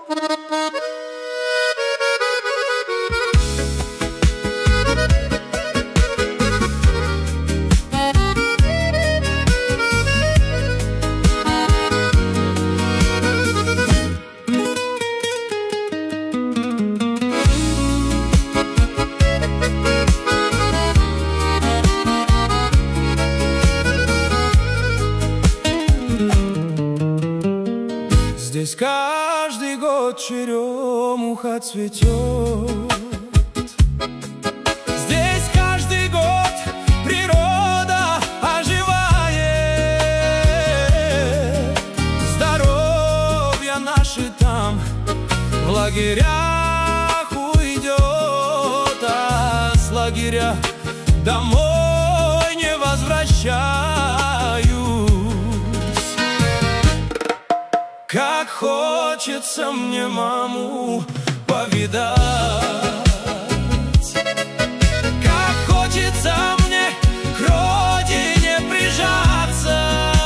Здесь каждый год черемуха цветет. Здесь каждый год природа оживает. Здоровье наше там в лагерях уйдет, а с лагеря домой не возвращаюсь. Как хочется мне маму повидать, как хочется мне к родине прижаться,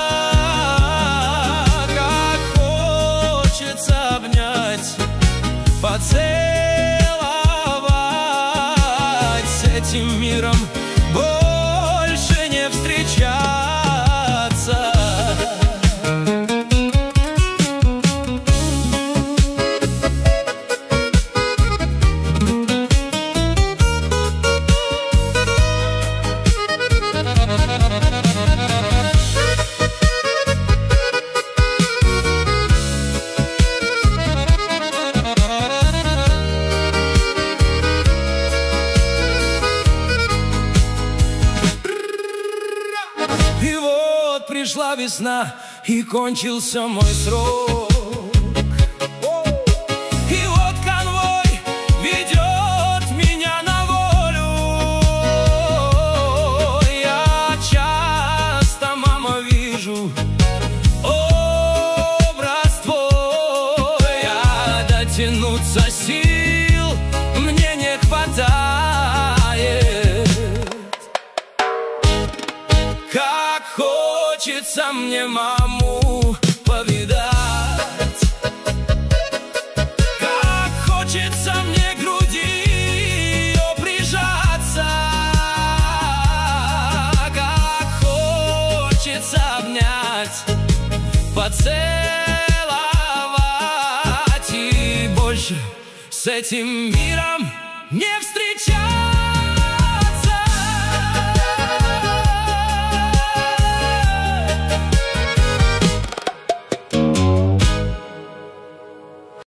как хочется обнять, поцеловать, с этим миром больше не встречаться. И вот пришла весна, и кончился мой срок. И вот конвой ведет меня на волю. Я часто, мама, вижу образ твой, а дотянуться сил мне не хватает. Как хочется мне маму повидать, как хочется мне к груди ее прижаться, как хочется обнять, поцеловать и больше с этим миром не встретиться.